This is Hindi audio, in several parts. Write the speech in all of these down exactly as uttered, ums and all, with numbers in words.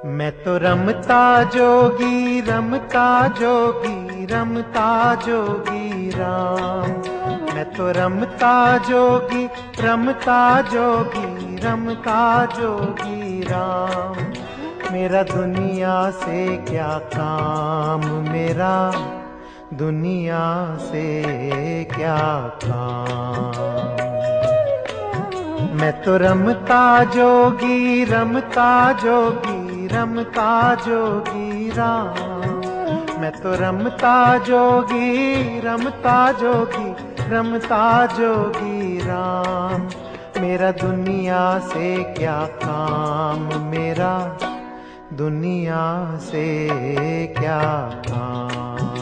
मैं तो रमता जोगी रमता जोगी रमता जोगी राम। मैं तो रमता जोगी रमता जोगी रमता जोगी राम। मेरा दुनिया से क्या काम, मेरा दुनिया से क्या काम। मैं तो रमता जोगी रमता जोगी रमता जोगी राम। मैं तो रमता जोगी रमता जोगी रमता जोगी राम। मेरा दुनिया से क्या काम, मेरा दुनिया से क्या काम।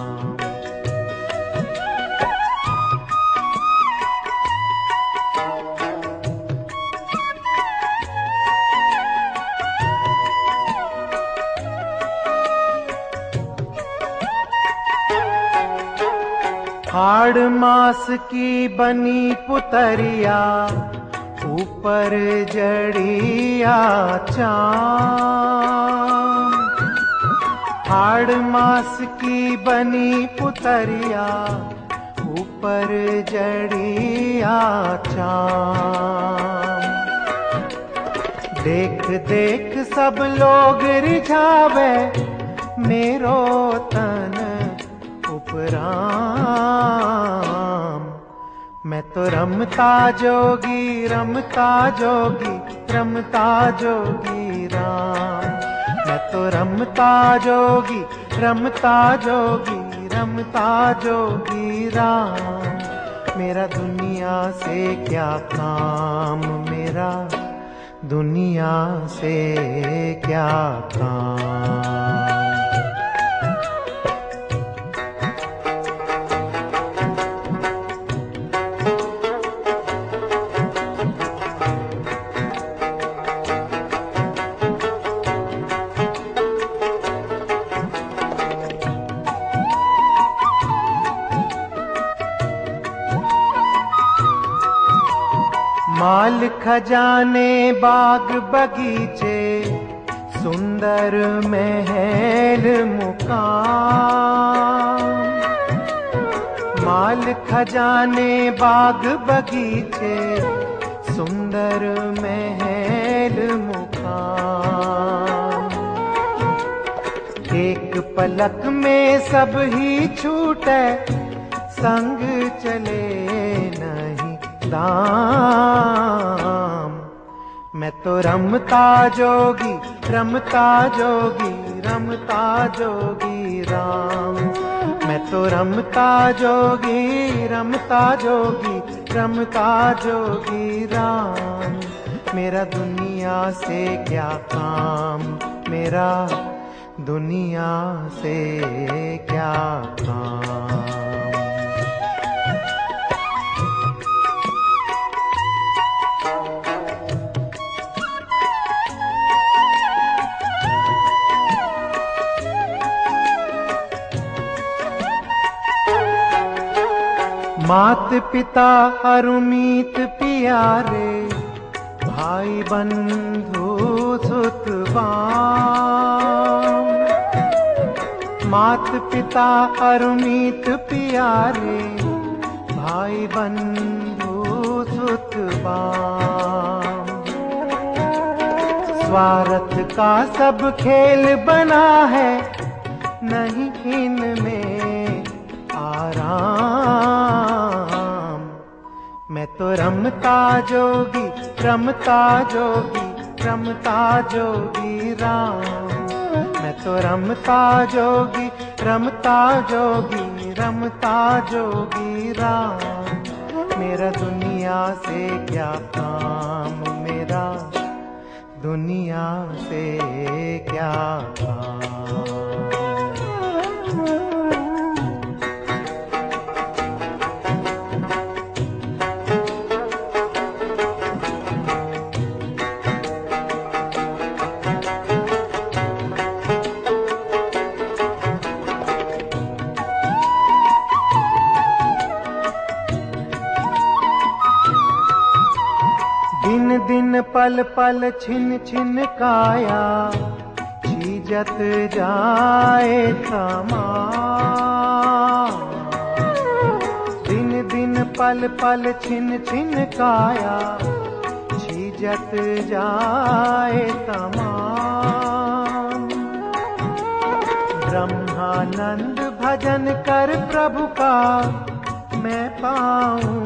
हाड़ मास की बनी पुतरिया, ऊपर जड़िया चाम। हाड़ मास की बनी पुतरिया, ऊपर जड़िया चाम। देख देख सब लोग रिझावे, मेरो तन उपराम। मैं तो रमता जोगी रमता जोगी रमता जोगी राम। मैं तो रमता जोगी रमता जोगी रमता जोगी राम। मेरा दुनिया से क्या काम, मेरा दुनिया से क्या काम। माल खजाने बाग बगीचे, सुंदर महल मुकाम। माल खजाने बाग बगीचे, सुंदर महल मुकाम। एक पलक में सब ही छूटे, संग चले नहीं दाम। मैं तो रमता जोगी रमता जोगी रमता जोगी राम। मैं तो रमता जोगी रमता जोगी रमता जोगी राम। मेरा दुनिया से क्या काम, मेरा दुनिया से क्या काम। मात पिता अरुमीत पियारे, भाई बंधु सुतवाम। मात पिता अरुमीत पियारे, भाई बंधु सुतवाम। स्वार्थ का सब खेल बना है, नहीं इनमें आराम। मैं तो रमता जोगी रमता जोगी रमता जोगी राम। मैं तो रमता जोगी रमता जोगी रमता जोगी राम। मेरा दुनिया से क्या काम, मेरा दुनिया से क्या काम। दिन दिन पल पल छिन छिन काया, छीजत जाए तमाम। दिन दिन पल पल छिन छिन काया, छीजत जाए तमाम। ब्रह्मानंद भजन कर प्रभु का, मैं पाऊं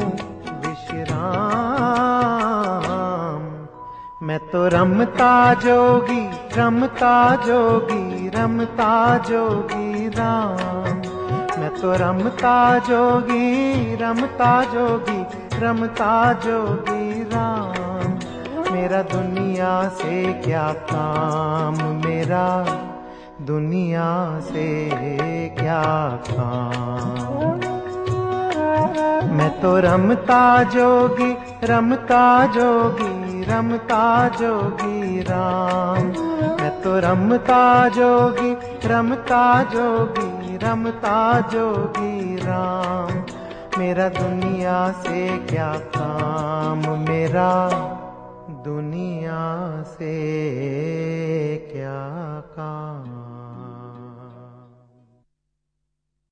विश्राम। मैं तो रमता जोगी, रमता जोगी, रमता जोगी राम। मैं तो रमता जोगी, रमता जोगी, रमता जोगी राम। मेरा दुनिया से क्या काम, मेरा दुनिया से क्या काम। मैं तो रमता जोगी, रमता जोगी, रमता जोगी राम। मैं तो रमता जोगी, रमता जोगी, रमता जोगी राम। मेरा दुनिया से क्या काम, मेरा दुनिया से क्या काम।